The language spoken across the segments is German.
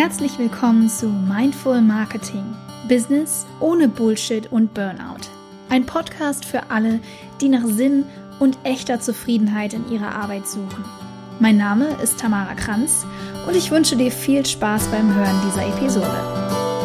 Herzlich willkommen zu Mindful Marketing. Business ohne Bullshit und Burnout. Ein Podcast für alle, die nach Sinn und echter Zufriedenheit in ihrer Arbeit suchen. Mein Name ist Tamara Kranz und ich wünsche dir viel Spaß beim Hören dieser Episode.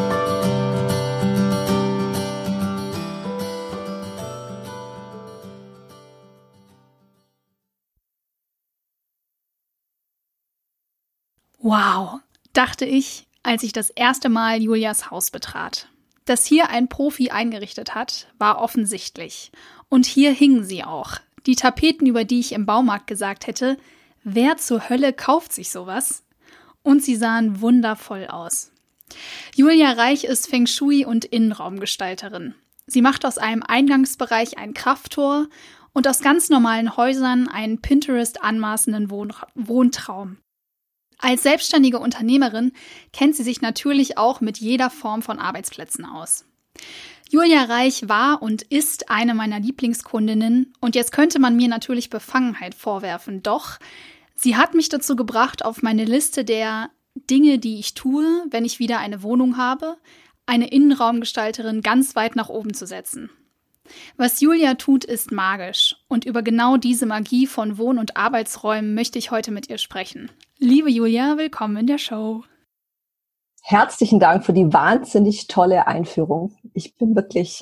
Wow, dachte ich, als ich das erste Mal Julias Haus betrat. Dass hier ein Profi eingerichtet hat, war offensichtlich. Und hier hingen sie auch. Die Tapeten, über die ich im Baumarkt gesagt hätte, wer zur Hölle kauft sich sowas? Und sie sahen wundervoll aus. Julia Reich ist Feng Shui- und Innenraumgestalterin. Sie macht aus einem Eingangsbereich ein Krafttor und aus ganz normalen Häusern einen Pinterest anmaßenden Wohntraum. Als selbstständige Unternehmerin kennt sie sich natürlich auch mit jeder Form von Arbeitsplätzen aus. Julia Reich war und ist eine meiner Lieblingskundinnen und jetzt könnte man mir natürlich Befangenheit vorwerfen, doch sie hat mich dazu gebracht, auf meine Liste der Dinge, die ich tue, wenn ich wieder eine Wohnung habe, eine Innenraumgestalterin ganz weit nach oben zu setzen. Was Julia tut, ist magisch und über genau diese Magie von Wohn- und Arbeitsräumen möchte ich heute mit ihr sprechen. Liebe Julia, willkommen in der Show. Herzlichen Dank für die wahnsinnig tolle Einführung. Ich bin wirklich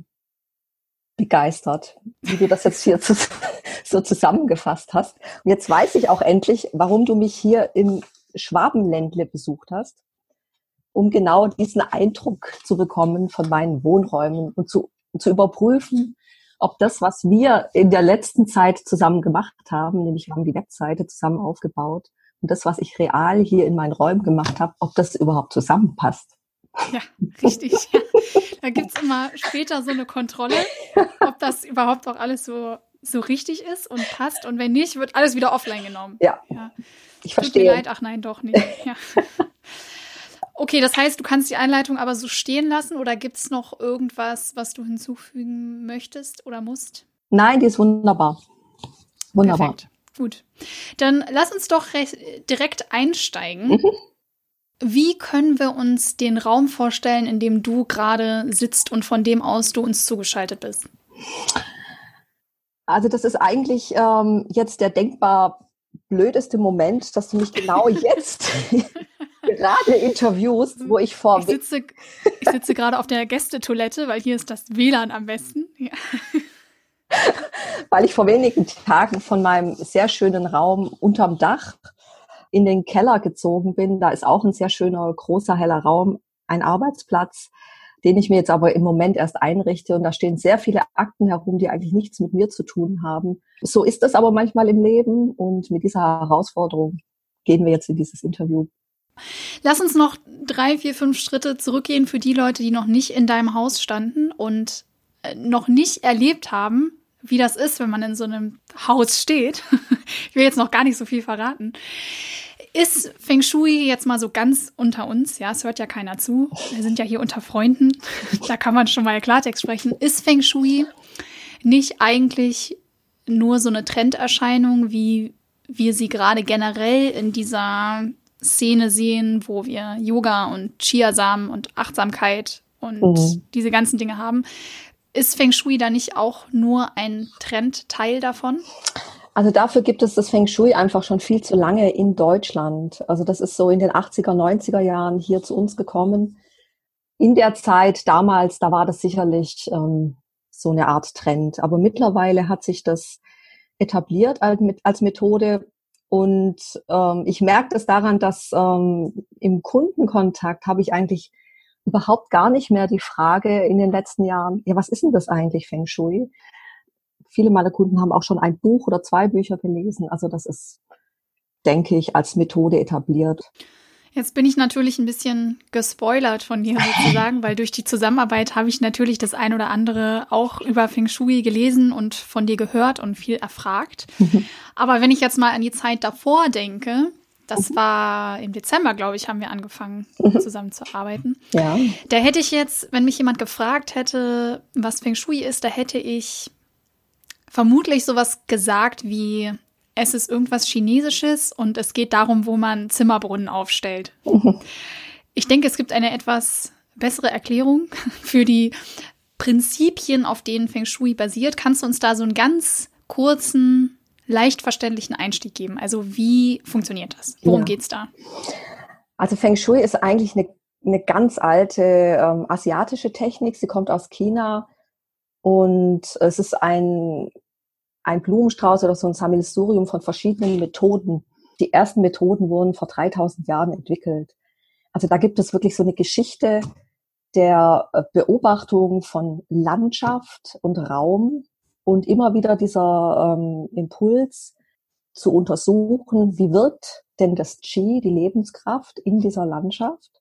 begeistert, wie du das jetzt hier so zusammengefasst hast. Und jetzt weiß ich auch endlich, warum du mich hier im Schwabenländle besucht hast, um genau diesen Eindruck zu bekommen von meinen Wohnräumen und zu überprüfen, ob das, was wir in der letzten Zeit zusammen gemacht haben, nämlich wir haben die Webseite zusammen aufgebaut und das, was ich real hier in meinen Räumen gemacht habe, ob das überhaupt zusammenpasst. Ja, richtig. Ja. Da gibt's immer später so eine Kontrolle, ob das überhaupt auch alles so richtig ist und passt. Und wenn nicht, wird alles wieder offline genommen. Ja. Ich verstehe. Tut mir leid, ach nein, doch nicht. Ja. Okay, das heißt, du kannst die Einleitung aber so stehen lassen oder gibt es noch irgendwas, was du hinzufügen möchtest oder musst? Nein, die ist wunderbar. Wunderbar. Perfekt. Gut. Dann lass uns doch direkt einsteigen. Mhm. Wie können wir uns den Raum vorstellen, in dem du gerade sitzt und von dem aus du uns zugeschaltet bist? Also das ist eigentlich jetzt der denkbar blödeste Moment, dass du mich genau jetzt gerade interviewst, wo ich vor... Ich sitze gerade auf der Gästetoilette, weil hier ist das WLAN am besten. Ja. Weil ich vor wenigen Tagen von meinem sehr schönen Raum unterm Dach in den Keller gezogen bin. Da ist auch ein sehr schöner, großer, heller Raum, ein Arbeitsplatz, den ich mir jetzt aber im Moment erst einrichte. Und da stehen sehr viele Akten herum, die eigentlich nichts mit mir zu tun haben. So ist es aber manchmal im Leben. Und mit dieser Herausforderung gehen wir jetzt in dieses Interview. Lass uns noch 3, 4, 5 Schritte zurückgehen für die Leute, die noch nicht in deinem Haus standen und noch nicht erlebt haben, wie das ist, wenn man in so einem Haus steht. Ich will jetzt noch gar nicht so viel verraten. Ist Feng Shui jetzt mal so ganz unter uns? Ja, es hört ja keiner zu. Wir sind ja hier unter Freunden. Da kann man schon mal Klartext sprechen. Ist Feng Shui nicht eigentlich nur so eine Trenderscheinung, wie wir sie gerade generell in dieser Szene sehen, wo wir Yoga und Chiasamen und Achtsamkeit und diese ganzen Dinge haben? Ist Feng Shui da nicht auch nur ein Trendteil davon? Also dafür gibt es das Feng Shui einfach schon viel zu lange in Deutschland. Also das ist so in den 80er, 90er Jahren hier zu uns gekommen. In der Zeit damals, da war das sicherlich so eine Art Trend. Aber mittlerweile hat sich das etabliert als Methode. Und ich merke das daran, dass im Kundenkontakt habe ich eigentlich überhaupt gar nicht mehr die Frage in den letzten Jahren, ja, was ist denn das eigentlich, Feng Shui? Viele meiner Kunden haben auch schon ein Buch oder 2 Bücher gelesen. Also das ist, denke ich, als Methode etabliert. Jetzt bin ich natürlich ein bisschen gespoilert von dir sozusagen, weil durch die Zusammenarbeit habe ich natürlich das ein oder andere auch über Feng Shui gelesen und von dir gehört und viel erfragt. Aber wenn ich jetzt mal an die Zeit davor denke, das war im Dezember, glaube ich, haben wir angefangen zusammen zu arbeiten. Ja. Da hätte ich jetzt, wenn mich jemand gefragt hätte, was Feng Shui ist, da hätte ich vermutlich sowas gesagt wie, es ist irgendwas Chinesisches und es geht darum, wo man Zimmerbrunnen aufstellt. Ich denke, es gibt eine etwas bessere Erklärung für die Prinzipien, auf denen Feng Shui basiert. Kannst du uns da so einen ganz kurzen, leicht verständlichen Einstieg geben? Also wie funktioniert das? Worum geht's da? Also Feng Shui ist eigentlich eine ganz alte asiatische Technik. Sie kommt aus China und es ist ein Blumenstrauß oder so ein Sammelsurium von verschiedenen Methoden. Die ersten Methoden wurden vor 3000 Jahren entwickelt. Also da gibt es wirklich so eine Geschichte der Beobachtung von Landschaft und Raum und immer wieder dieser Impuls zu untersuchen, wie wirkt denn das Qi, die Lebenskraft in dieser Landschaft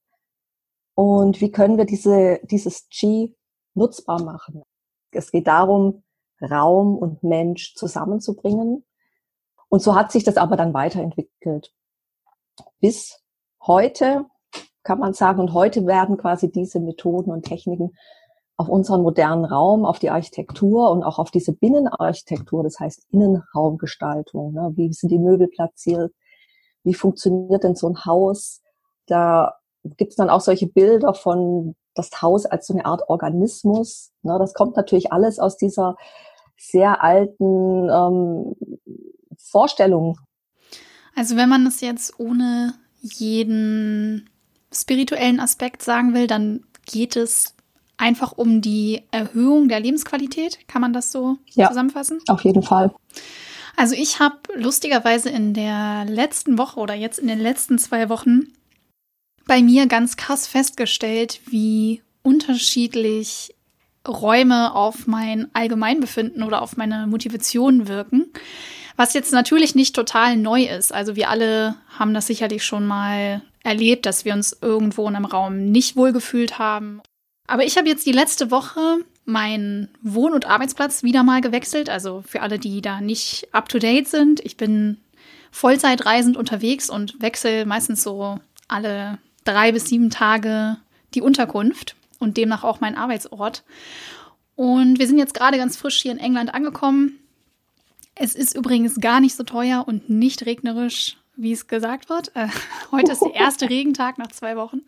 und wie können wir dieses Qi nutzbar machen. Es geht darum, Raum und Mensch zusammenzubringen. Und so hat sich das aber dann weiterentwickelt. Bis heute kann man sagen, und heute werden quasi diese Methoden und Techniken auf unseren modernen Raum, auf die Architektur und auch auf diese Binnenarchitektur, das heißt Innenraumgestaltung. Ne? Wie sind die Möbel platziert? Wie funktioniert denn so ein Haus? Da gibt es dann auch solche Bilder von das Haus als so eine Art Organismus. Ne? Das kommt natürlich alles aus dieser sehr alten Vorstellung. Also wenn man es jetzt ohne jeden spirituellen Aspekt sagen will, dann geht es einfach um die Erhöhung der Lebensqualität. Kann man das so zusammenfassen? Auf jeden Fall. Also ich habe lustigerweise in der letzten Woche oder jetzt in den letzten 2 Wochen bei mir ganz krass festgestellt, wie unterschiedlich Räume auf mein Allgemeinbefinden oder auf meine Motivation wirken. Was jetzt natürlich nicht total neu ist. Also wir alle haben das sicherlich schon mal erlebt, dass wir uns irgendwo in einem Raum nicht wohlgefühlt haben. Aber ich habe jetzt die letzte Woche meinen Wohn- und Arbeitsplatz wieder mal gewechselt. Also für alle, die da nicht up-to-date sind. Ich bin Vollzeitreisend unterwegs und wechsle meistens so alle 3 bis 7 Tage die Unterkunft und demnach auch meinen Arbeitsort. Und wir sind jetzt gerade ganz frisch hier in England angekommen. Es ist übrigens gar nicht so teuer und nicht regnerisch, wie es gesagt wird. Heute ist der erste Regentag nach 2 Wochen.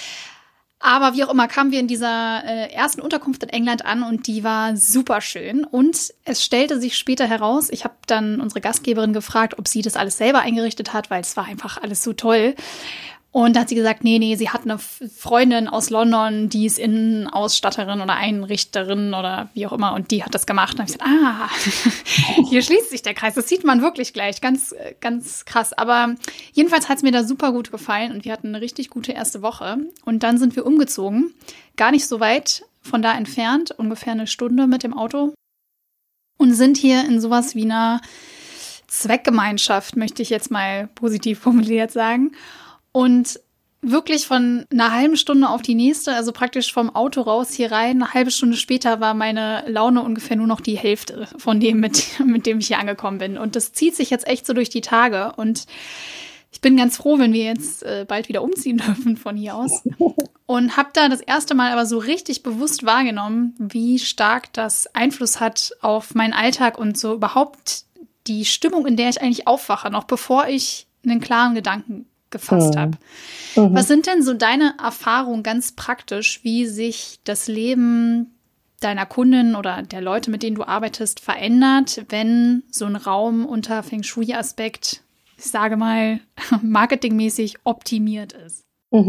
Aber wie auch immer kamen wir in dieser ersten Unterkunft in England an und die war super schön. Und es stellte sich später heraus, ich habe dann unsere Gastgeberin gefragt, ob sie das alles selber eingerichtet hat, weil es war einfach alles so toll. Und da hat sie gesagt, nee, sie hat eine Freundin aus London, die ist Innenausstatterin oder Einrichterin oder wie auch immer und die hat das gemacht. Und dann habe ich gesagt, hier schließt sich der Kreis. Das sieht man wirklich gleich, ganz, ganz krass. Aber jedenfalls hat es mir da super gut gefallen und wir hatten eine richtig gute erste Woche. Und dann sind wir umgezogen, gar nicht so weit von da entfernt, ungefähr 1 Stunde mit dem Auto und sind hier in sowas wie einer Zweckgemeinschaft, möchte ich jetzt mal positiv formuliert sagen. Und wirklich von einer halben Stunde auf die nächste, also praktisch vom Auto raus hier rein, eine halbe Stunde später war meine Laune ungefähr nur noch die Hälfte von dem, mit dem ich hier angekommen bin. Und das zieht sich jetzt echt so durch die Tage. Und ich bin ganz froh, wenn wir jetzt bald wieder umziehen dürfen von hier aus. Und habe da das erste Mal aber so richtig bewusst wahrgenommen, wie stark das Einfluss hat auf meinen Alltag und so überhaupt die Stimmung, in der ich eigentlich aufwache, noch bevor ich einen klaren Gedanken gefasst habe. Was sind denn so deine Erfahrungen ganz praktisch, wie sich das Leben deiner Kundin oder der Leute, mit denen du arbeitest, verändert, wenn so ein Raum unter Feng Shui-Aspekt, ich sage mal, marketingmäßig optimiert ist?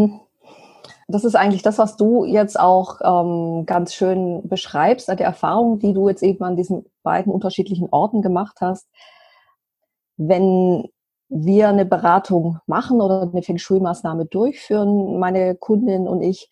Das ist eigentlich das, was du jetzt auch ganz schön beschreibst, die Erfahrung, die du jetzt eben an diesen beiden unterschiedlichen Orten gemacht hast. Wenn wir eine Beratung machen oder eine Feng Shui-Maßnahme durchführen, meine Kundin und ich,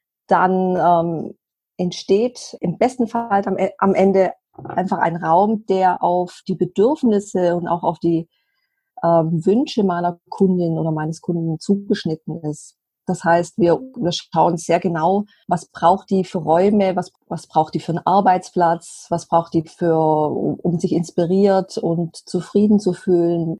dann entsteht im besten Fall am Ende einfach ein Raum, der auf die Bedürfnisse und auch auf die Wünsche meiner Kundin oder meines Kunden zugeschnitten ist. Das heißt, wir schauen sehr genau, was braucht die für Räume, was braucht die für einen Arbeitsplatz, was braucht die um sich inspiriert und zufrieden zu fühlen.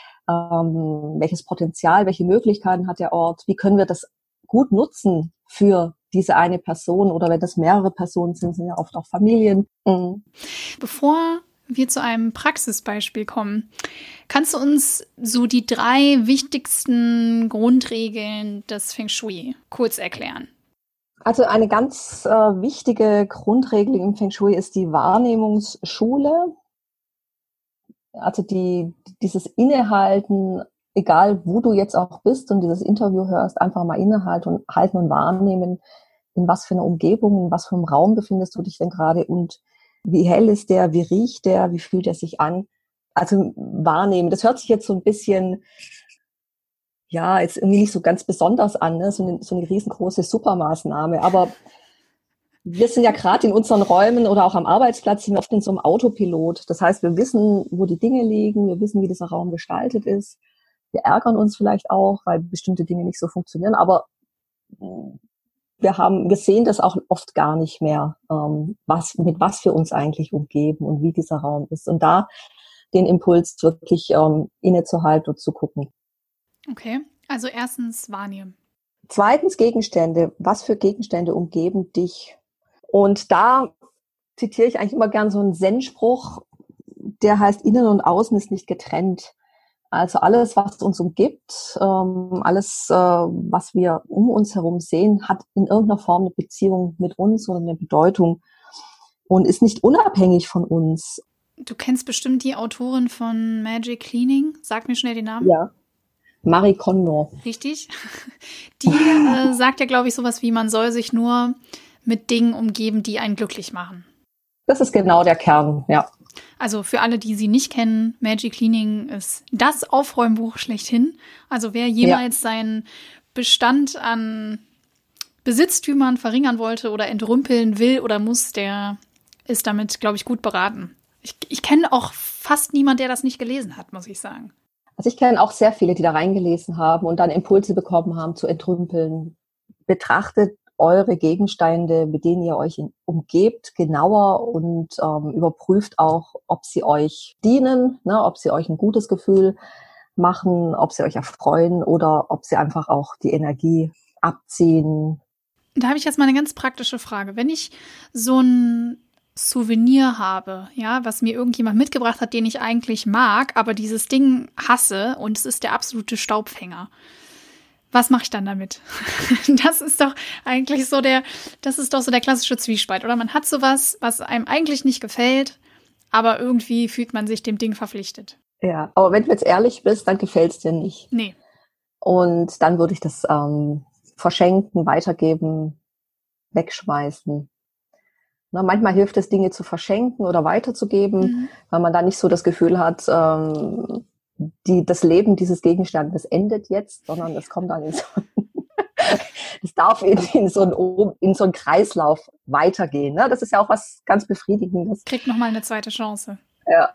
Welches Potenzial, welche Möglichkeiten hat der Ort, wie können wir das gut nutzen für diese eine Person oder wenn das mehrere Personen sind, sind ja oft auch Familien. Bevor wir zu einem Praxisbeispiel kommen, kannst du uns so die 3 wichtigsten Grundregeln des Feng Shui kurz erklären? Also eine ganz wichtige Grundregel im Feng Shui ist die Wahrnehmungsschule. Also dieses Innehalten, egal wo du jetzt auch bist und dieses Interview hörst, einfach mal innehalten und wahrnehmen, in was für einer Umgebung, in was für einem Raum befindest du dich denn gerade und wie hell ist der, wie riecht der, wie fühlt er sich an? Also wahrnehmen. Das hört sich jetzt so ein bisschen, ja, jetzt irgendwie nicht so ganz besonders an, ne? So eine riesengroße Supermaßnahme. Aber wir sind ja gerade in unseren Räumen oder auch am Arbeitsplatz sind wir oft in so einem Autopilot. Das heißt, wir wissen, wo die Dinge liegen, wir wissen, wie dieser Raum gestaltet ist. Wir ärgern uns vielleicht auch, weil bestimmte Dinge nicht so funktionieren, aber wir sehen das auch oft gar nicht mehr, mit was wir uns eigentlich umgeben und wie dieser Raum ist. Und da den Impuls wirklich innezuhalten und zu gucken. Okay, also erstens wahrnehmen. Zweitens Gegenstände. Was für Gegenstände umgeben dich? Und da zitiere ich eigentlich immer gern so einen Zen-Spruch, der heißt, Innen und Außen ist nicht getrennt. Also alles, was uns umgibt, alles, was wir um uns herum sehen, hat in irgendeiner Form eine Beziehung mit uns oder eine Bedeutung und ist nicht unabhängig von uns. Du kennst bestimmt die Autorin von Magic Cleaning. Sag mir schnell den Namen. Ja, Marie Kondo. Richtig. Die sagt ja, glaube ich, sowas wie, man soll sich nur mit Dingen umgeben, die einen glücklich machen. Das ist genau der Kern, ja. Also für alle, die sie nicht kennen, Magic Cleaning ist das Aufräumbuch schlechthin. Also wer jemals seinen Bestand an Besitztümern verringern wollte oder entrümpeln will oder muss, der ist damit, glaube ich, gut beraten. Ich kenne auch fast niemanden, der das nicht gelesen hat, muss ich sagen. Also ich kenne auch sehr viele, die da reingelesen haben und dann Impulse bekommen haben zu entrümpeln. Betrachtet eure Gegenstände, mit denen ihr euch umgebt, genauer und überprüft auch, ob sie euch dienen, ne, ob sie euch ein gutes Gefühl machen, ob sie euch erfreuen oder ob sie einfach auch die Energie abziehen. Da habe ich jetzt mal eine ganz praktische Frage. Wenn ich so ein Souvenir habe, ja, was mir irgendjemand mitgebracht hat, den ich eigentlich mag, aber dieses Ding hasse und es ist der absolute Staubfänger. Was mache ich dann damit? Das ist doch eigentlich so der klassische Zwiespalt, oder? Man hat sowas, was einem eigentlich nicht gefällt, aber irgendwie fühlt man sich dem Ding verpflichtet. Ja, aber wenn du jetzt ehrlich bist, dann gefällt es dir nicht. Nee. Und dann würde ich das verschenken, weitergeben, wegschmeißen. Na, manchmal hilft es, Dinge zu verschenken oder weiterzugeben, weil man da nicht so das Gefühl hat, das Leben dieses Gegenstandes endet jetzt, sondern es kommt dann es darf in so einen Kreislauf weitergehen. Ne? Das ist ja auch was ganz Befriedigendes. Kriegt nochmal eine zweite Chance. Ja.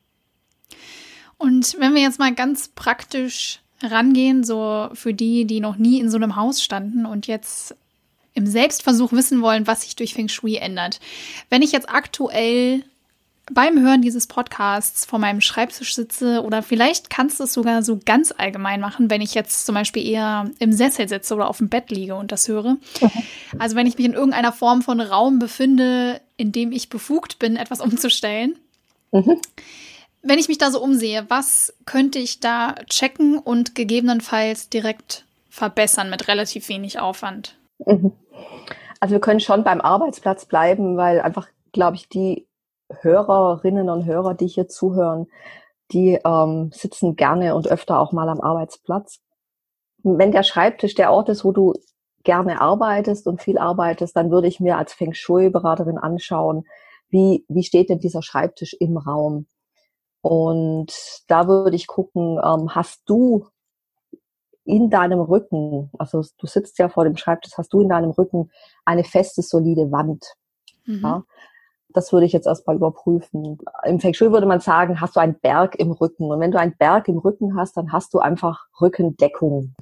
Und wenn wir jetzt mal ganz praktisch rangehen, so für die noch nie in so einem Haus standen und jetzt im Selbstversuch wissen wollen, was sich durch Feng Shui ändert. Wenn ich jetzt aktuell beim Hören dieses Podcasts vor meinem Schreibtisch sitze oder vielleicht kannst du es sogar so ganz allgemein machen, wenn ich jetzt zum Beispiel eher im Sessel sitze oder auf dem Bett liege und das höre. Also wenn ich mich in irgendeiner Form von Raum befinde, in dem ich befugt bin, etwas umzustellen. Wenn ich mich da so umsehe, was könnte ich da checken und gegebenenfalls direkt verbessern mit relativ wenig Aufwand? Also wir können schon beim Arbeitsplatz bleiben, weil einfach, glaube ich, die Hörerinnen und Hörer, die hier zuhören, die sitzen gerne und öfter auch mal am Arbeitsplatz. Wenn der Schreibtisch der Ort ist, wo du gerne arbeitest und viel arbeitest, dann würde ich mir als Feng Shui-Beraterin anschauen, wie steht denn dieser Schreibtisch im Raum? Und da würde ich gucken, hast du in deinem Rücken, also du sitzt ja vor dem Schreibtisch, hast du in deinem Rücken eine feste, solide Wand? Ja? Das würde ich jetzt erstmal überprüfen. Im Feng Shui würde man sagen, hast du einen Berg im Rücken. Und wenn du einen Berg im Rücken hast, dann hast du einfach Rückendeckung.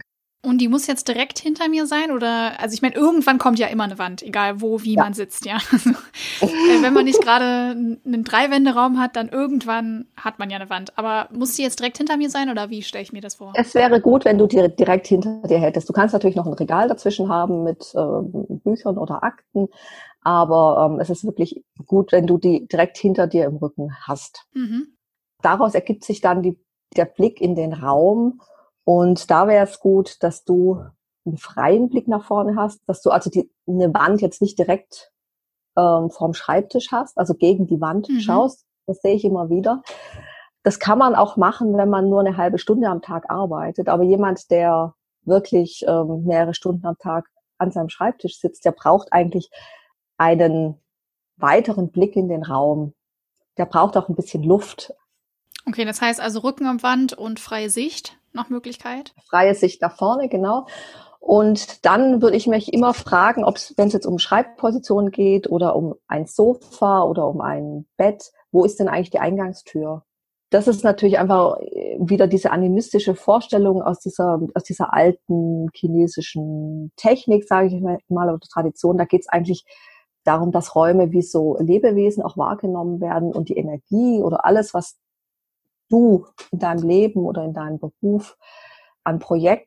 Und die muss jetzt direkt hinter mir sein? Oder, also ich meine, irgendwann kommt ja immer eine Wand, egal wo, wie man sitzt, ja. Wenn man nicht gerade einen Drei-Wände-Raum hat, dann irgendwann hat man ja eine Wand. Aber muss die jetzt direkt hinter mir sein oder wie stelle ich mir das vor? Es wäre gut, wenn du die direkt hinter dir hättest. Du kannst natürlich noch ein Regal dazwischen haben mit Büchern oder Akten, aber es ist wirklich gut, wenn du die direkt hinter dir im Rücken hast. Mhm. Daraus ergibt sich dann der Blick in den Raum. Und da wäre es gut, dass du einen freien Blick nach vorne hast, dass du also eine Wand jetzt nicht direkt vorm Schreibtisch hast, also gegen die Wand schaust. Das sehe ich immer wieder. Das kann man auch machen, wenn man nur eine halbe Stunde am Tag arbeitet. Aber jemand, der wirklich mehrere Stunden am Tag an seinem Schreibtisch sitzt, der braucht eigentlich einen weiteren Blick in den Raum. Der braucht auch ein bisschen Luft. Okay, das heißt also Rücken am Wand und freie Sicht nach Möglichkeit? Freie Sicht nach vorne, genau. Und dann würde ich mich immer fragen, wenn es jetzt um Schreibpositionen geht oder um ein Sofa oder um ein Bett, wo ist denn eigentlich die Eingangstür? Das ist natürlich einfach wieder diese animistische Vorstellung aus dieser alten chinesischen Technik, sage ich mal, oder Tradition. Da geht es eigentlich darum, dass Räume wie so Lebewesen auch wahrgenommen werden und die Energie oder alles, was du in deinem Leben oder in deinem Beruf an Projekten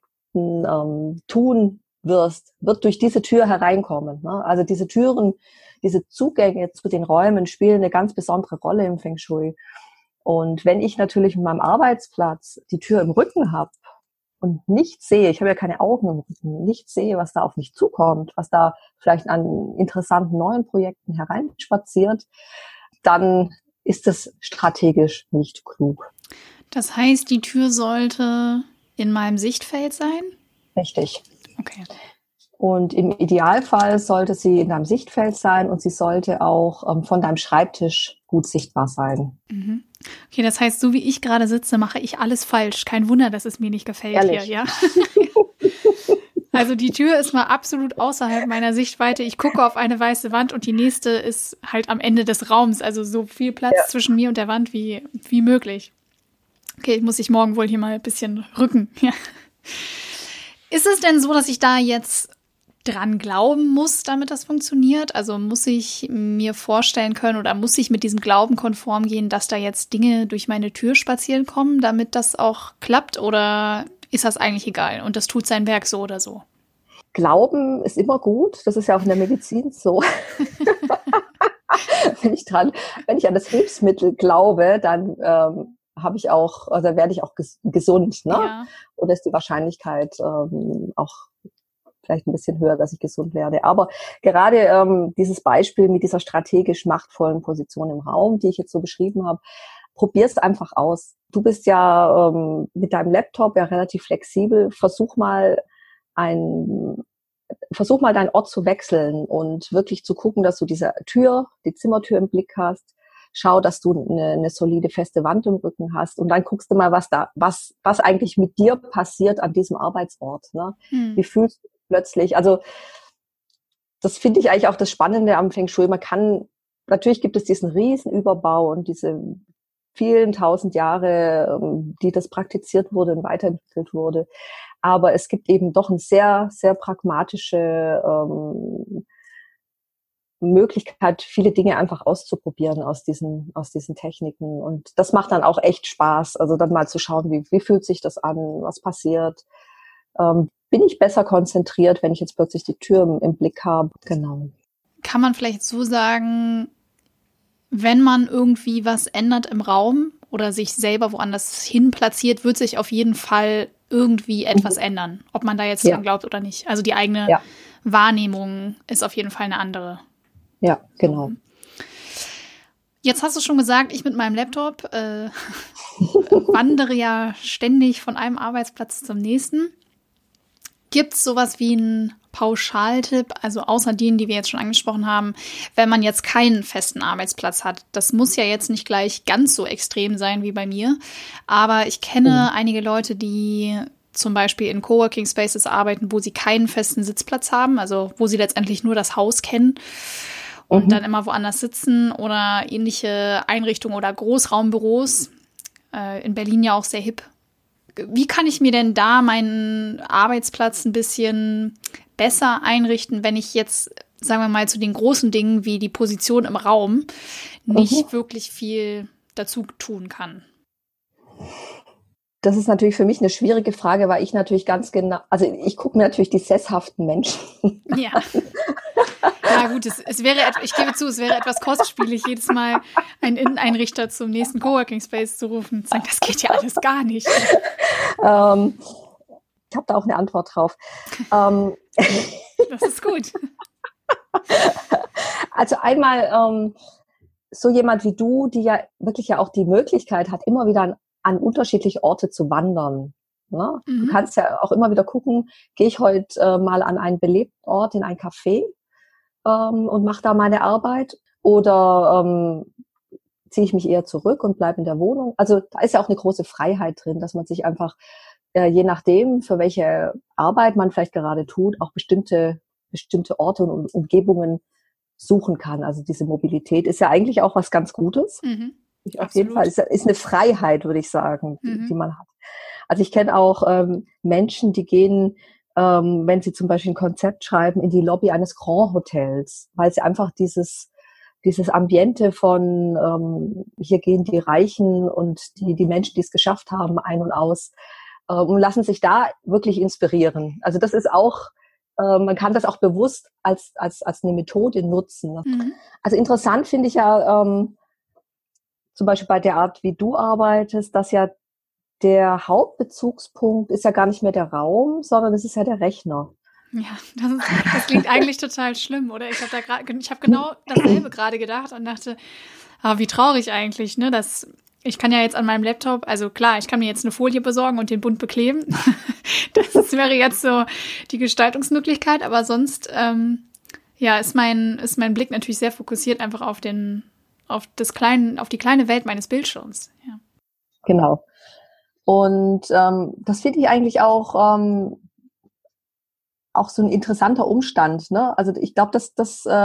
tun wirst, wird durch diese Tür hereinkommen. Ne? Also diese Türen, diese Zugänge zu den Räumen spielen eine ganz besondere Rolle im Feng Shui. Und wenn ich natürlich mit meinem Arbeitsplatz die Tür im Rücken habe und nicht sehe, ich habe ja keine Augen im Rücken, nicht sehe, was da auf mich zukommt, was da vielleicht an interessanten neuen Projekten hereinspaziert, dann ist das strategisch nicht klug. Das heißt, die Tür sollte in meinem Sichtfeld sein? Richtig. Okay. Und im Idealfall sollte sie in deinem Sichtfeld sein und sie sollte auch von deinem Schreibtisch gut sichtbar sein. Mhm. Okay, das heißt, so wie ich gerade sitze, mache ich alles falsch. Kein Wunder, dass es mir nicht gefällt. Ehrlich? Hier, ja. Also die Tür ist mal absolut außerhalb meiner Sichtweite. Ich gucke auf eine weiße Wand und die nächste ist halt am Ende des Raums. Also so viel Platz zwischen mir und der Wand wie möglich. Okay, muss ich morgen wohl hier mal ein bisschen rücken. Ja. Ist es denn so, dass ich da jetzt dran glauben muss, damit das funktioniert? Also muss ich mir vorstellen können oder muss ich mit diesem Glauben konform gehen, dass da jetzt Dinge durch meine Tür spazieren kommen, damit das auch klappt? Oder ist das eigentlich egal und das tut sein Werk so oder so? Glauben ist immer gut. Das ist ja auch in der Medizin so. Wenn ich an das Hilfsmittel glaube, dann werde ich auch gesund, ne? Ja. Oder ist die Wahrscheinlichkeit auch vielleicht ein bisschen höher, dass ich gesund werde. Aber gerade dieses Beispiel mit dieser strategisch machtvollen Position im Raum, die ich jetzt so beschrieben habe, probier's einfach aus. Du bist ja mit deinem Laptop ja relativ flexibel. Versuch mal deinen Ort zu wechseln und wirklich zu gucken, dass du die Zimmertür im Blick hast. Schau, dass du eine solide, feste Wand im Rücken hast und dann guckst du mal, was eigentlich mit dir passiert an diesem Arbeitsort. Ne? Wie fühlst du dich plötzlich? Also das finde ich eigentlich auch das Spannende am Feng Shui. Natürlich gibt es diesen riesen Überbau und diese vielen tausend Jahre, die das praktiziert wurde und weiterentwickelt wurde. Aber es gibt eben doch eine sehr, sehr pragmatische Möglichkeit, viele Dinge einfach auszuprobieren aus diesen Techniken. Und das macht dann auch echt Spaß. Also dann mal zu schauen, wie fühlt sich das an, was passiert. Bin ich besser konzentriert, wenn ich jetzt plötzlich die Tür im Blick habe? Genau. Kann man vielleicht so sagen, wenn man irgendwie was ändert im Raum oder sich selber woanders hin platziert, wird sich auf jeden Fall irgendwie etwas ändern, ob man da jetzt dran glaubt oder nicht. Also die eigene Wahrnehmung ist auf jeden Fall eine andere. Ja, genau. Jetzt hast du schon gesagt, ich mit meinem Laptop wandere ja ständig von einem Arbeitsplatz zum nächsten. Gibt es sowas wie einen Pauschaltipp, also außer denen, die wir jetzt schon angesprochen haben, wenn man jetzt keinen festen Arbeitsplatz hat? Das muss ja jetzt nicht gleich ganz so extrem sein wie bei mir, aber ich kenne einige Leute, die zum Beispiel in Coworking Spaces arbeiten, wo sie keinen festen Sitzplatz haben, also wo sie letztendlich nur das Haus kennen und dann immer woanders sitzen oder ähnliche Einrichtungen oder Großraumbüros. In Berlin ja auch sehr hip. wie kann ich mir denn da meinen Arbeitsplatz ein bisschen besser einrichten, wenn ich jetzt, sagen wir mal, zu den großen Dingen wie die Position im Raum nicht wirklich viel dazu tun kann? Das ist natürlich für mich eine schwierige Frage, weil ich natürlich ganz genau, also ich gucke mir natürlich die sesshaften Menschen an. Ja. Ja gut, es wäre, ich gebe zu, es wäre etwas kostspielig, jedes Mal einen Inneneinrichter zum nächsten Coworking Space zu rufen und zu sagen, das geht ja alles gar nicht. Ich habe da auch eine Antwort drauf. Das ist gut. Also einmal so jemand wie du, die ja wirklich ja auch die Möglichkeit hat, immer wieder an unterschiedliche Orte zu wandern. Ne? Du kannst ja auch immer wieder gucken, gehe ich heute mal an einen belebten Ort, in ein Café und mache da meine Arbeit oder ziehe ich mich eher zurück und bleibe in der Wohnung. Also da ist ja auch eine große Freiheit drin, dass man sich einfach, je nachdem, für welche Arbeit man vielleicht gerade tut, auch bestimmte Orte und Umgebungen suchen kann. Also diese Mobilität ist ja eigentlich auch was ganz Gutes. Auf jeden Fall ist eine Freiheit, würde ich sagen, die man hat. Also ich kenne auch Menschen, die gehen, wenn sie zum Beispiel ein Konzept schreiben, in die Lobby eines Grand Hotels, weil sie einfach dieses Ambiente von hier gehen die Reichen und die Menschen, die es geschafft haben, ein und aus, und lassen sich da wirklich inspirieren. Also das ist auch, man kann das auch bewusst als eine Methode nutzen. Also interessant finde ich ja zum Beispiel bei der Art, wie du arbeitest, dass ja der Hauptbezugspunkt ist ja gar nicht mehr der Raum, sondern es ist ja der Rechner. Ja, das klingt eigentlich total schlimm, oder? Ich habe genau dasselbe gerade gedacht und dachte, wie traurig eigentlich, ne? Ich kann ja jetzt an meinem Laptop, also klar, ich kann mir jetzt eine Folie besorgen und den bunt bekleben. Das wäre jetzt so die Gestaltungsmöglichkeit, aber sonst, ist mein Blick natürlich sehr fokussiert einfach auf die kleine Welt meines Bildschirms. Ja. Genau. Und das finde ich eigentlich auch so ein interessanter Umstand. Ne? Also ich glaube, das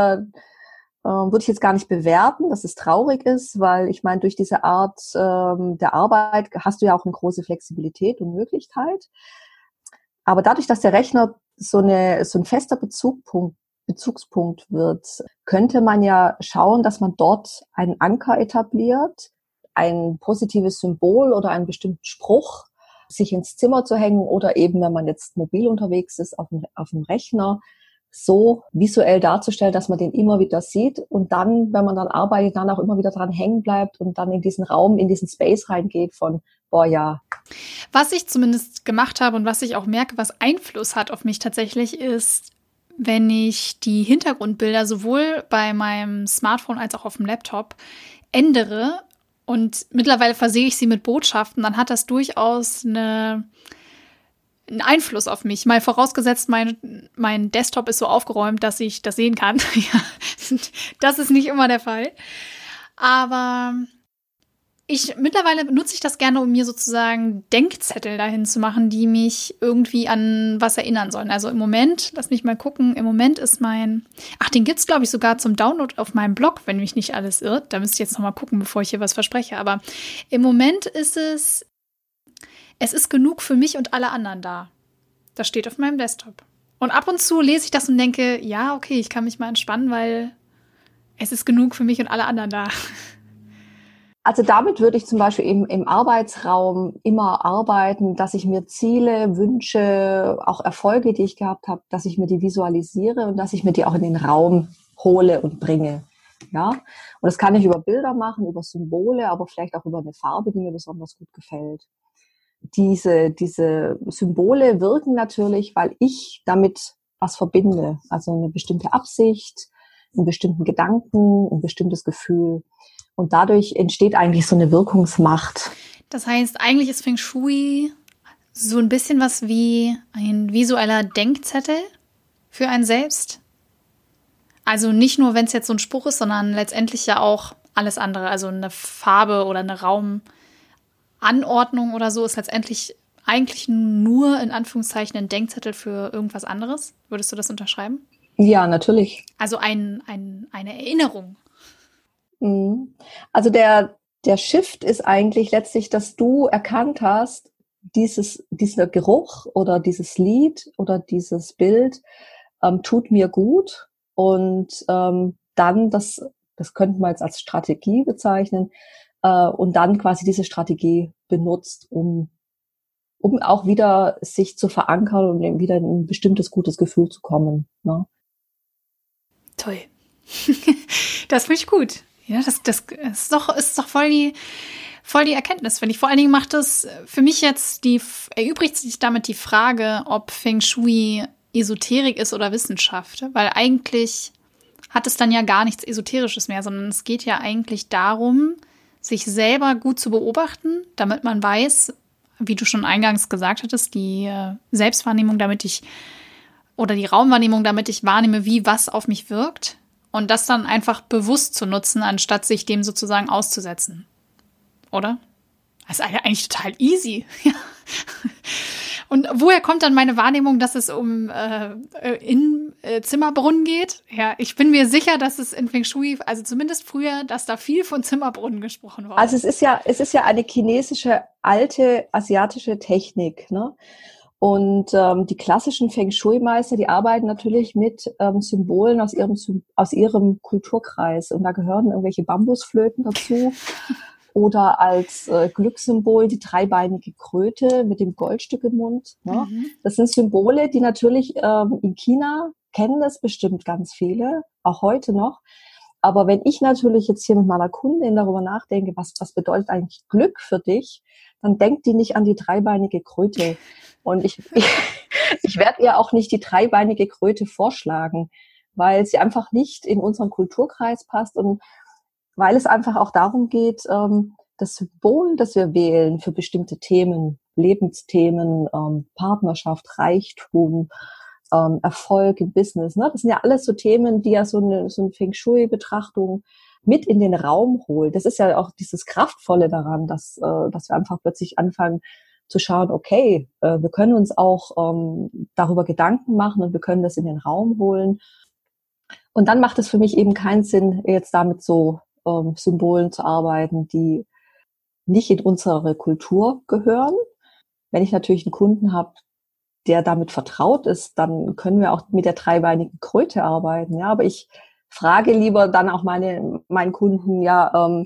würde ich jetzt gar nicht bewerten, dass es traurig ist, weil ich meine, durch diese Art der Arbeit hast du ja auch eine große Flexibilität und Möglichkeit. Aber dadurch, dass der Rechner so ein fester Bezugspunkt wird, könnte man ja schauen, dass man dort einen Anker etabliert, ein positives Symbol oder einen bestimmten Spruch, sich ins Zimmer zu hängen oder eben, wenn man jetzt mobil unterwegs ist, auf dem Rechner, so visuell darzustellen, dass man den immer wieder sieht und dann, wenn man dann arbeitet, dann auch immer wieder dran hängen bleibt und dann in diesen Raum, in diesen Space reingeht von, boah, ja. Was ich zumindest gemacht habe und was ich auch merke, was Einfluss hat auf mich tatsächlich, ist, wenn ich die Hintergrundbilder sowohl bei meinem Smartphone als auch auf dem Laptop ändere und mittlerweile versehe ich sie mit Botschaften, dann hat das durchaus einen Einfluss auf mich. Mal vorausgesetzt, mein Desktop ist so aufgeräumt, dass ich das sehen kann. Ja, das ist nicht immer der Fall. Aber mittlerweile benutze ich das gerne, um mir sozusagen Denkzettel dahin zu machen, die mich irgendwie an was erinnern sollen. Also im Moment, lass mich mal gucken, im Moment ist den gibt's, glaube ich, sogar zum Download auf meinem Blog, wenn mich nicht alles irrt. Da müsste ich jetzt noch mal gucken, bevor ich hier was verspreche. Aber im Moment ist es ist genug für mich und alle anderen da. Das steht auf meinem Desktop. Und ab und zu lese ich das und denke, ja, okay, ich kann mich mal entspannen, weil es ist genug für mich und alle anderen da. Also damit würde ich zum Beispiel eben im Arbeitsraum immer arbeiten, dass ich mir Ziele, Wünsche, auch Erfolge, die ich gehabt habe, dass ich mir die visualisiere und dass ich mir die auch in den Raum hole und bringe. Ja, und das kann ich über Bilder machen, über Symbole, aber vielleicht auch über eine Farbe, die mir besonders gut gefällt. Diese Symbole wirken natürlich, weil ich damit was verbinde. Also eine bestimmte Absicht, einen bestimmten Gedanken, ein bestimmtes Gefühl. Und dadurch entsteht eigentlich so eine Wirkungsmacht. Das heißt, eigentlich ist Feng Shui so ein bisschen was wie ein visueller Denkzettel für einen selbst. Also nicht nur, wenn es jetzt so ein Spruch ist, sondern letztendlich ja auch alles andere. Also eine Farbe oder eine Raumanordnung oder so ist letztendlich eigentlich nur in Anführungszeichen ein Denkzettel für irgendwas anderes. Würdest du das unterschreiben? Ja, natürlich. Also eine Erinnerung. Also der Shift ist eigentlich letztlich, dass du erkannt hast, dieser Geruch oder dieses Lied oder dieses Bild tut mir gut und dann das könnten wir jetzt als Strategie bezeichnen und dann quasi diese Strategie benutzt, um auch wieder sich zu verankern und eben wieder in ein bestimmtes gutes Gefühl zu kommen. Ne? Toll. Das finde ich gut. Ja, das ist doch voll die Erkenntnis, finde ich. Vor allen Dingen macht es für mich jetzt erübrigt sich damit die Frage, ob Feng Shui Esoterik ist oder Wissenschaft. Weil eigentlich hat es dann ja gar nichts Esoterisches mehr, sondern es geht ja eigentlich darum, sich selber gut zu beobachten, damit man weiß, wie du schon eingangs gesagt hattest, die Selbstwahrnehmung, oder die Raumwahrnehmung, damit ich wahrnehme, wie was auf mich wirkt. Und das dann einfach bewusst zu nutzen, anstatt sich dem sozusagen auszusetzen. Oder? Das ist eigentlich total easy. Und woher kommt dann meine Wahrnehmung, dass es um Zimmerbrunnen geht? Ja, ich bin mir sicher, dass es in Feng Shui, also zumindest früher, dass da viel von Zimmerbrunnen gesprochen wurde. Also es ist ja eine chinesische, alte, asiatische Technik, ne? Und die klassischen Feng Shui-Meister, die arbeiten natürlich mit Symbolen aus ihrem Kulturkreis. Und da gehören irgendwelche Bambusflöten dazu. Oder als Glückssymbol die dreibeinige Kröte mit dem Goldstück im Mund. Ne? Mhm. Das sind Symbole, die natürlich in China kennen das bestimmt ganz viele, auch heute noch. Aber wenn ich natürlich jetzt hier mit meiner Kundin darüber nachdenke, was bedeutet eigentlich Glück für dich, dann denkt die nicht an die dreibeinige Kröte. Und ich werde ihr auch nicht die dreibeinige Kröte vorschlagen, weil sie einfach nicht in unseren Kulturkreis passt und weil es einfach auch darum geht, das Symbol, das wir wählen für bestimmte Themen, Lebensthemen, Partnerschaft, Reichtum, Erfolg im Business, ne? Das sind ja alles so Themen, die ja so eine Feng Shui-Betrachtung mit in den Raum holt. Das ist ja auch dieses Kraftvolle daran, dass wir einfach plötzlich anfangen zu schauen, okay, wir können uns auch darüber Gedanken machen und wir können das in den Raum holen. Und dann macht es für mich eben keinen Sinn, jetzt damit so Symbolen zu arbeiten, die nicht in unsere Kultur gehören. Wenn ich natürlich einen Kunden habe, der damit vertraut ist, dann können wir auch mit der dreibeinigen Kröte arbeiten. Ja, aber ich frage lieber dann auch meinen Kunden, ja,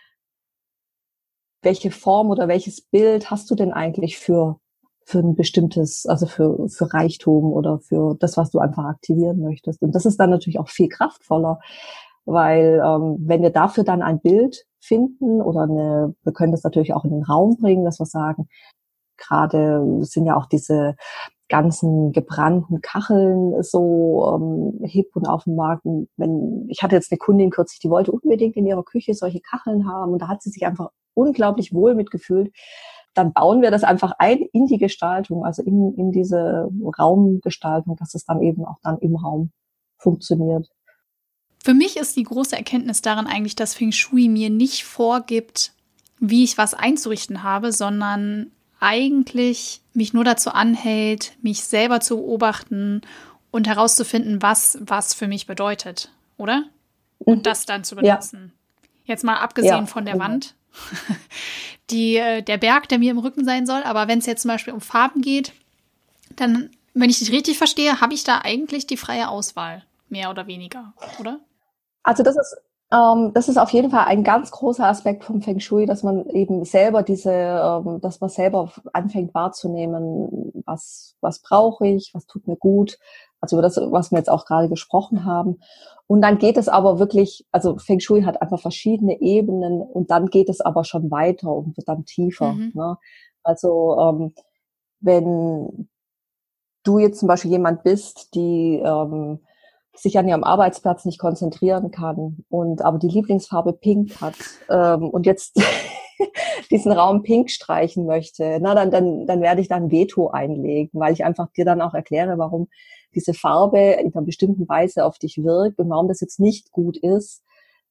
welche Form oder welches Bild hast du denn eigentlich für ein bestimmtes, also für Reichtum oder für das, was du einfach aktivieren möchtest. Und das ist dann natürlich auch viel kraftvoller, weil wenn wir dafür dann ein Bild finden oder wir können das natürlich auch in den Raum bringen, dass wir sagen, gerade sind ja auch diese ganzen gebrannten Kacheln so hip und auf dem Markt. Ich hatte jetzt eine Kundin kürzlich, die wollte unbedingt in ihrer Küche solche Kacheln haben und da hat sie sich einfach unglaublich wohl mitgefühlt. Dann bauen wir das einfach ein in die Gestaltung, also in diese Raumgestaltung, dass es dann eben auch dann im Raum funktioniert. Für mich ist die große Erkenntnis daran eigentlich, dass Feng Shui mir nicht vorgibt, wie ich was einzurichten habe, sondern eigentlich mich nur dazu anhält, mich selber zu beobachten und herauszufinden, was für mich bedeutet, oder? Und das dann zu benutzen. Ja. Jetzt mal abgesehen von der Wand, der Berg, der mir im Rücken sein soll. Aber wenn es jetzt zum Beispiel um Farben geht, dann, wenn ich dich richtig verstehe, habe ich da eigentlich die freie Auswahl, mehr oder weniger, oder? Also das ist auf jeden Fall ein ganz großer Aspekt vom Feng Shui, dass man eben selber dass man selber anfängt wahrzunehmen, was brauche ich, was tut mir gut. Also über das, was wir jetzt auch gerade gesprochen haben. Und dann geht es aber wirklich, also Feng Shui hat einfach verschiedene Ebenen und dann geht es aber schon weiter und wird dann tiefer. Mhm. Ne? Also wenn du jetzt zum Beispiel jemand bist, die sich an ihrem Arbeitsplatz nicht konzentrieren kann aber die Lieblingsfarbe Pink hat und jetzt diesen Raum Pink streichen möchte, dann werde ich da ein Veto einlegen, weil ich einfach dir dann auch erkläre, warum diese Farbe in einer bestimmten Weise auf dich wirkt und warum das jetzt nicht gut ist,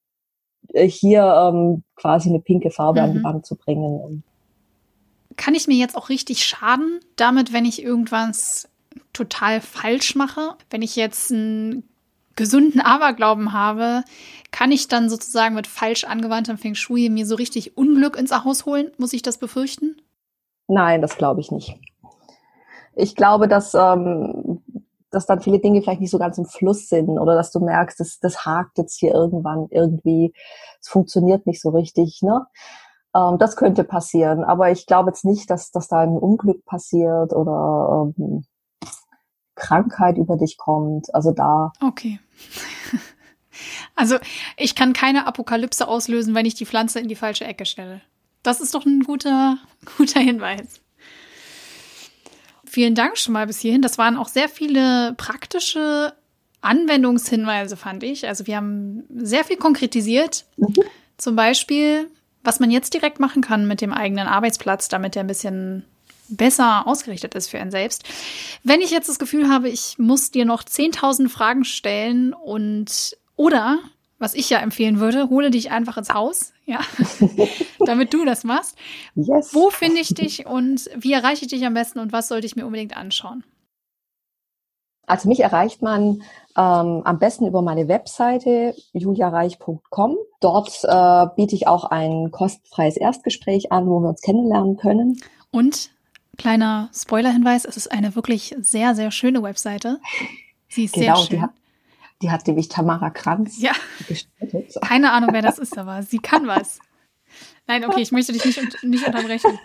hier quasi eine pinke Farbe an die Wand zu bringen. Kann ich mir jetzt auch richtig schaden damit, wenn ich irgendwas total falsch mache? Wenn ich jetzt einen gesunden Aberglauben habe, kann ich dann sozusagen mit falsch angewandtem Feng Shui mir so richtig Unglück ins Haus holen? Muss ich das befürchten? Nein, das glaube ich nicht. Ich glaube, dass dann viele Dinge vielleicht nicht so ganz im Fluss sind oder dass du merkst, das hakt jetzt hier irgendwann irgendwie, es funktioniert nicht so richtig, ne? Das könnte passieren, aber ich glaube jetzt nicht, dass da ein Unglück passiert oder Krankheit über dich kommt. Also da. Okay. Also ich kann keine Apokalypse auslösen, wenn ich die Pflanze in die falsche Ecke stelle. Das ist doch ein guter Hinweis. Vielen Dank schon mal bis hierhin. Das waren auch sehr viele praktische Anwendungshinweise, fand ich. Also wir haben sehr viel konkretisiert. Zum Beispiel, was man jetzt direkt machen kann mit dem eigenen Arbeitsplatz, damit der ein bisschen besser ausgerichtet ist für einen selbst. Wenn ich jetzt das Gefühl habe, ich muss dir noch 10.000 Fragen stellen oder, was ich ja empfehlen würde, hole dich einfach ins Haus, ja, damit du das machst. Yes. Wo finde ich dich und wie erreiche ich dich am besten und was sollte ich mir unbedingt anschauen? Also mich erreicht man am besten über meine Webseite juliareich.com. Dort biete ich auch ein kostenfreies Erstgespräch an, wo wir uns kennenlernen können. Und kleiner Spoiler-Hinweis, es ist eine wirklich sehr, sehr schöne Webseite. Sie ist sehr schön. Die hat nämlich Tamara Kranz gestaltet. Keine Ahnung, wer das ist, aber sie kann was. Nein, okay, ich möchte dich nicht unterbrechen.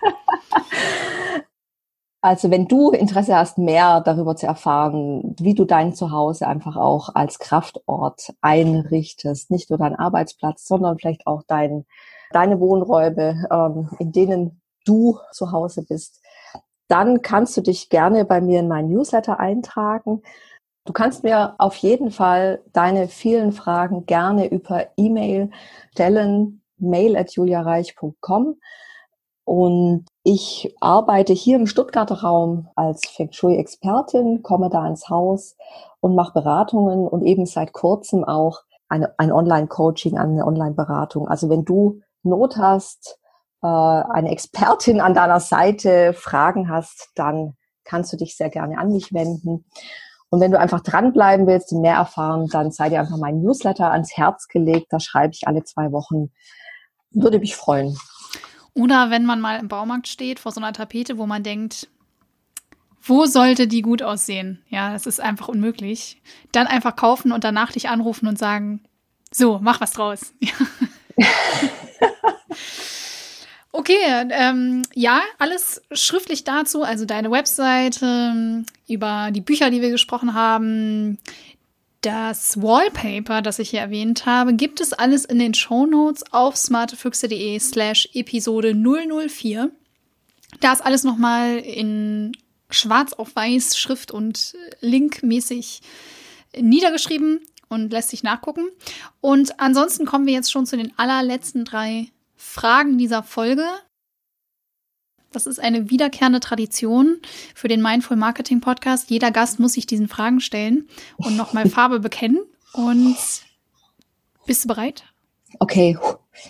Also wenn du Interesse hast, mehr darüber zu erfahren, wie du dein Zuhause einfach auch als Kraftort einrichtest, nicht nur deinen Arbeitsplatz, sondern vielleicht auch deine Wohnräume, in denen du zu Hause bist, dann kannst du dich gerne bei mir in meinen Newsletter eintragen. Du kannst mir auf jeden Fall deine vielen Fragen gerne über E-Mail stellen, mail@juliareich.com. Und ich arbeite hier im Stuttgarter Raum als Feng Shui-Expertin, komme da ins Haus und mache Beratungen und eben seit kurzem auch ein Online-Coaching, eine Online-Beratung. Also wenn du Not hast, eine Expertin an deiner Seite, Fragen hast, dann kannst du dich sehr gerne an mich wenden. Und wenn du einfach dranbleiben willst und mehr erfahren, dann sei dir einfach mein Newsletter ans Herz gelegt. Da schreibe ich alle 2 Wochen. Würde mich freuen. Oder wenn man mal im Baumarkt steht vor so einer Tapete, wo man denkt, wo sollte die gut aussehen? Ja, das ist einfach unmöglich. Dann einfach kaufen und danach dich anrufen und sagen, so, mach was draus. Okay, ja, alles schriftlich dazu, also deine Webseite, über die Bücher, die wir gesprochen haben, das Wallpaper, das ich hier erwähnt habe, gibt es alles in den Shownotes auf smartefüchse.de/Episode 004. Da ist alles nochmal in schwarz auf weiß, Schrift und linkmäßig niedergeschrieben und lässt sich nachgucken. Und ansonsten kommen wir jetzt schon zu den allerletzten 3 Fragen dieser Folge. Das ist eine wiederkehrende Tradition für den Mindful Marketing Podcast. Jeder Gast muss sich diesen Fragen stellen und nochmal Farbe bekennen. Und bist du bereit? Okay.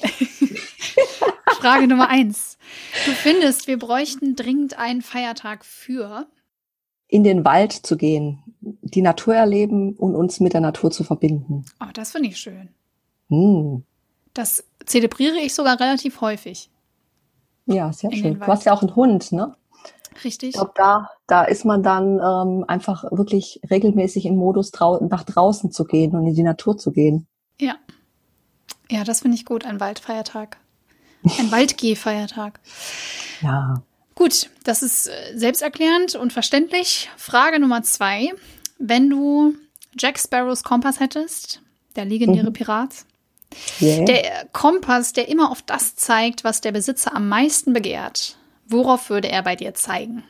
Frage Nummer 1. Du findest, wir bräuchten dringend einen Feiertag für? In den Wald zu gehen, die Natur erleben und uns mit der Natur zu verbinden. Oh, das finde ich schön. Hm. Das zelebriere ich sogar relativ häufig. Ja, sehr schön. Du hast ja auch einen Hund, ne? Richtig. Ich glaube, da ist man dann einfach wirklich regelmäßig im Modus, nach draußen zu gehen und in die Natur zu gehen. Ja. Ja, das finde ich gut, ein Waldfeiertag. Ein Waldgehfeiertag. Ja. Gut, das ist selbsterklärend und verständlich. Frage Nummer 2. Wenn du Jack Sparrows Kompass hättest, der legendäre Pirat, Yeah. der Kompass, der immer auf das zeigt, was der Besitzer am meisten begehrt, worauf würde er bei dir zeigen?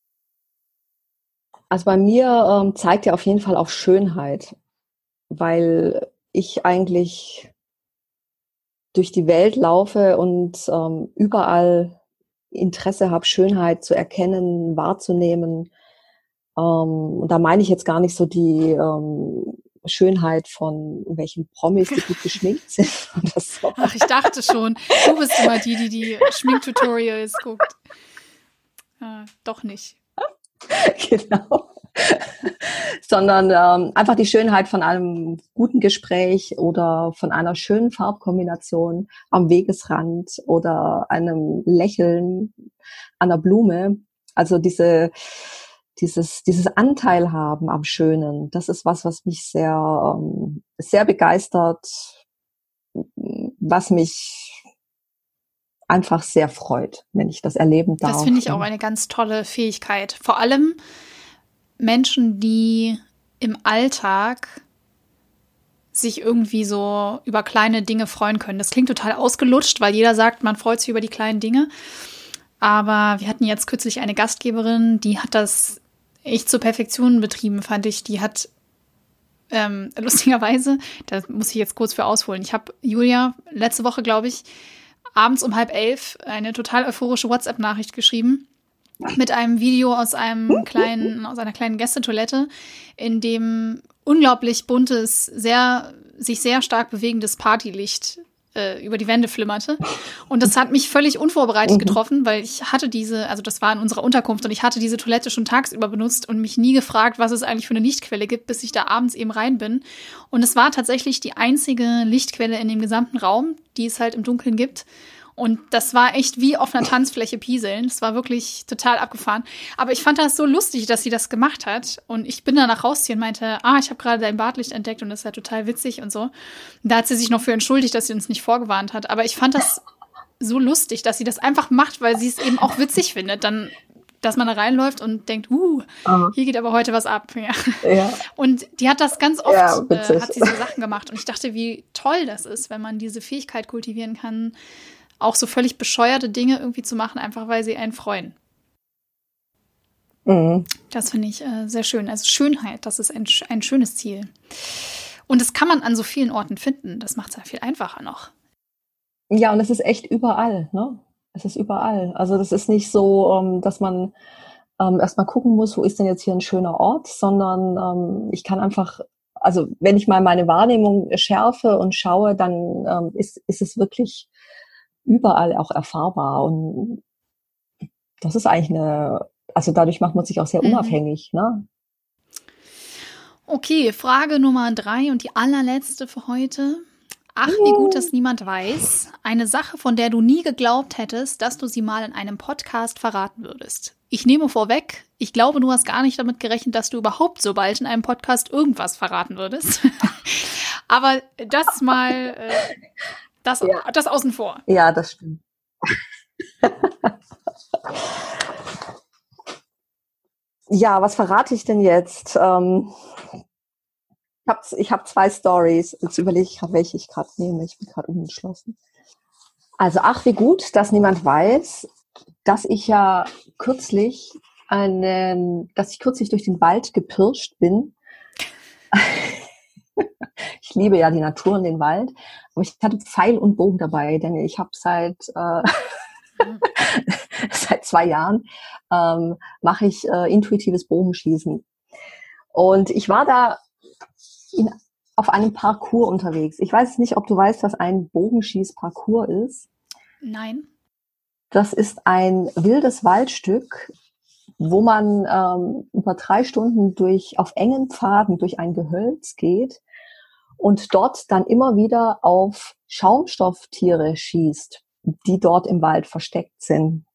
Also bei mir zeigt er auf jeden Fall auf Schönheit, weil ich eigentlich durch die Welt laufe und überall Interesse habe, Schönheit zu erkennen, wahrzunehmen. Und da meine ich jetzt gar nicht so die Schönheit von irgendwelchen Promis, die gut geschminkt sind oder so. Ach, ich dachte schon, du bist immer die Schminktutorials guckt. Doch nicht. Genau. sondern einfach die Schönheit von einem guten Gespräch oder von einer schönen Farbkombination am Wegesrand oder einem Lächeln an der Blume. Also dieses Anteil haben am Schönen, das ist was mich sehr begeistert, was mich einfach sehr freut, wenn ich das erleben darf. Das finde ich auch eine ganz tolle Fähigkeit. Vor allem Menschen, die im Alltag sich irgendwie so über kleine Dinge freuen können. Das klingt total ausgelutscht, weil jeder sagt, man freut sich über die kleinen Dinge. Aber wir hatten jetzt kürzlich eine Gastgeberin, die hat das echt zur Perfektion betrieben, fand ich. Die hat lustigerweise, da muss ich jetzt kurz für ausholen. Ich habe Julia letzte Woche, glaube ich, abends um 10:30 eine total euphorische WhatsApp-Nachricht geschrieben mit einem Video aus einer kleinen Gästetoilette, in dem unglaublich buntes, sich sehr stark bewegendes Partylicht über die Wände flimmerte. Und das hat mich völlig unvorbereitet getroffen, weil ich hatte das war in unserer Unterkunft und ich hatte diese Toilette schon tagsüber benutzt und mich nie gefragt, was es eigentlich für eine Lichtquelle gibt, bis ich da abends eben rein bin. Und es war tatsächlich die einzige Lichtquelle in dem gesamten Raum, die es halt im Dunkeln gibt. Und das war echt wie auf einer Tanzfläche pieseln. Das war wirklich total abgefahren. Aber ich fand das so lustig, dass sie das gemacht hat. Und ich bin danach rausziehen und meinte, ich habe gerade dein Badlicht entdeckt und das ist ja total witzig und so. Und da hat sie sich noch für entschuldigt, dass sie uns nicht vorgewarnt hat. Aber ich fand das so lustig, dass sie das einfach macht, weil sie es eben auch witzig findet. Dann, dass man da reinläuft und denkt, hier geht aber heute was ab. Ja. Ja. Und die hat das ganz oft, hat sie so Sachen gemacht. Und ich dachte, wie toll das ist, wenn man diese Fähigkeit kultivieren kann, auch so völlig bescheuerte Dinge irgendwie zu machen, einfach weil sie einen freuen. Mhm. Das finde ich sehr schön. Also Schönheit, das ist ein schönes Ziel. Und das kann man an so vielen Orten finden. Das macht es ja viel einfacher noch. Ja, und es ist echt überall, ne? Es ist überall. Also das ist nicht so, dass man erstmal gucken muss, wo ist denn jetzt hier ein schöner Ort, sondern ich kann einfach, also wenn ich mal meine Wahrnehmung schärfe und schaue, dann ist es wirklich überall auch erfahrbar. Und das ist eigentlich also dadurch macht man sich auch sehr unabhängig, ne? Okay, Frage Nummer 3 und die allerletzte für heute. Ach, wie gut, dass niemand weiß. Eine Sache, von der du nie geglaubt hättest, dass du sie mal in einem Podcast verraten würdest. Ich nehme vorweg, ich glaube, du hast gar nicht damit gerechnet, dass du überhaupt so bald in einem Podcast irgendwas verraten würdest. Aber das mal... Das außen vor. Ja, das stimmt. Ja, was verrate ich denn jetzt? Ich hab 2 Stories. Jetzt überlege ich gerade, welche ich gerade nehme. Ich bin gerade unentschlossen. Also, ach, wie gut, dass niemand weiß, dass ich kürzlich durch den Wald gepirscht bin. Ich liebe ja die Natur und den Wald, aber ich hatte Pfeil und Bogen dabei, denn ich habe seit 2 Jahren mache ich intuitives Bogenschießen. Und ich war da auf einem Parcours unterwegs. Ich weiß nicht, ob du weißt, was ein Bogenschießparcours ist. Nein. Das ist ein wildes Waldstück, wo man über 3 Stunden auf engen Pfaden durch ein Gehölz geht und dort dann immer wieder auf Schaumstofftiere schießt, die dort im Wald versteckt sind.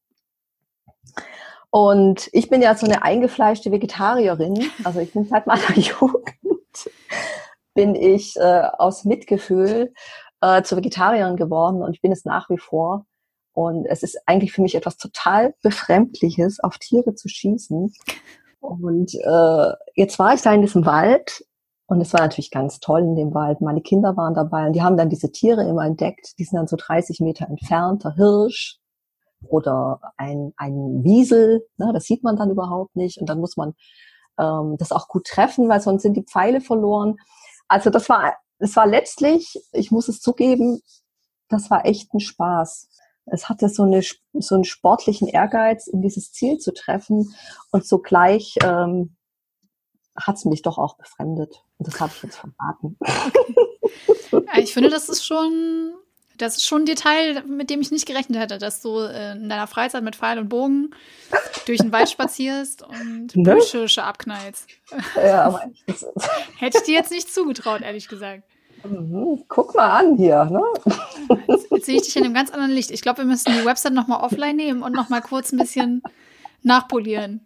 Und ich bin ja so eine eingefleischte Vegetarierin, also ich bin seit meiner Jugend, bin ich aus Mitgefühl zur Vegetarierin geworden und ich bin es nach wie vor. Und es ist eigentlich für mich etwas total Befremdliches, auf Tiere zu schießen. Und jetzt war ich da in diesem Wald und es war natürlich ganz toll in dem Wald. Meine Kinder waren dabei und die haben dann diese Tiere immer entdeckt. Die sind dann so 30 Meter entfernt, der Hirsch oder ein Wiesel, ne, das sieht man dann überhaupt nicht. Und dann muss man das auch gut treffen, weil sonst sind die Pfeile verloren. Also es war letztlich, ich muss es zugeben, das war echt ein Spaß. Es hatte so einen sportlichen Ehrgeiz, in dieses Ziel zu treffen und zugleich hat es mich doch auch befremdet. Und das habe ich jetzt verraten. Okay. Ich finde, das Das ist schon ein Detail, mit dem ich nicht gerechnet hätte, dass du in deiner Freizeit mit Pfeil und Bogen durch den Wald spazierst und Buschhirsche abknallst. Ja, aber Hätte ich dir jetzt nicht zugetraut, ehrlich gesagt. Guck mal an hier, ne? Jetzt sehe ich dich in einem ganz anderen Licht. Ich glaube, wir müssen die Website nochmal offline nehmen und nochmal kurz ein bisschen nachpolieren.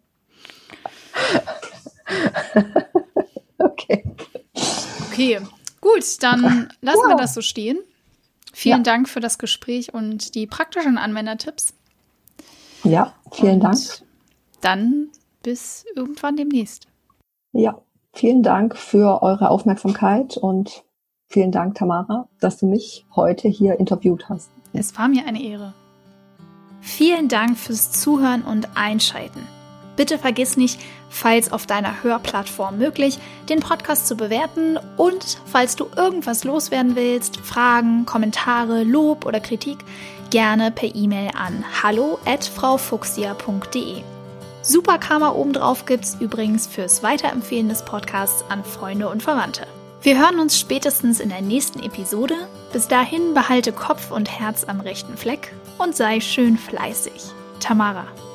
Okay, gut, dann lassen wir das so stehen. Vielen Dank für das Gespräch und die praktischen Anwendertipps. Ja, vielen Dank. Dann bis irgendwann demnächst. Ja, vielen Dank für eure Aufmerksamkeit und vielen Dank, Tamara, dass du mich heute hier interviewt hast. Es war mir eine Ehre. Vielen Dank fürs Zuhören und Einschalten. Bitte vergiss nicht, falls auf deiner Hörplattform möglich, den Podcast zu bewerten und falls du irgendwas loswerden willst, Fragen, Kommentare, Lob oder Kritik, gerne per E-Mail an hallo@fraufuchsia.de. Super Karma obendrauf gibt's übrigens fürs Weiterempfehlen des Podcasts an Freunde und Verwandte. Wir hören uns spätestens in der nächsten Episode. Bis dahin behalte Kopf und Herz am rechten Fleck und sei schön fleißig. Tamara.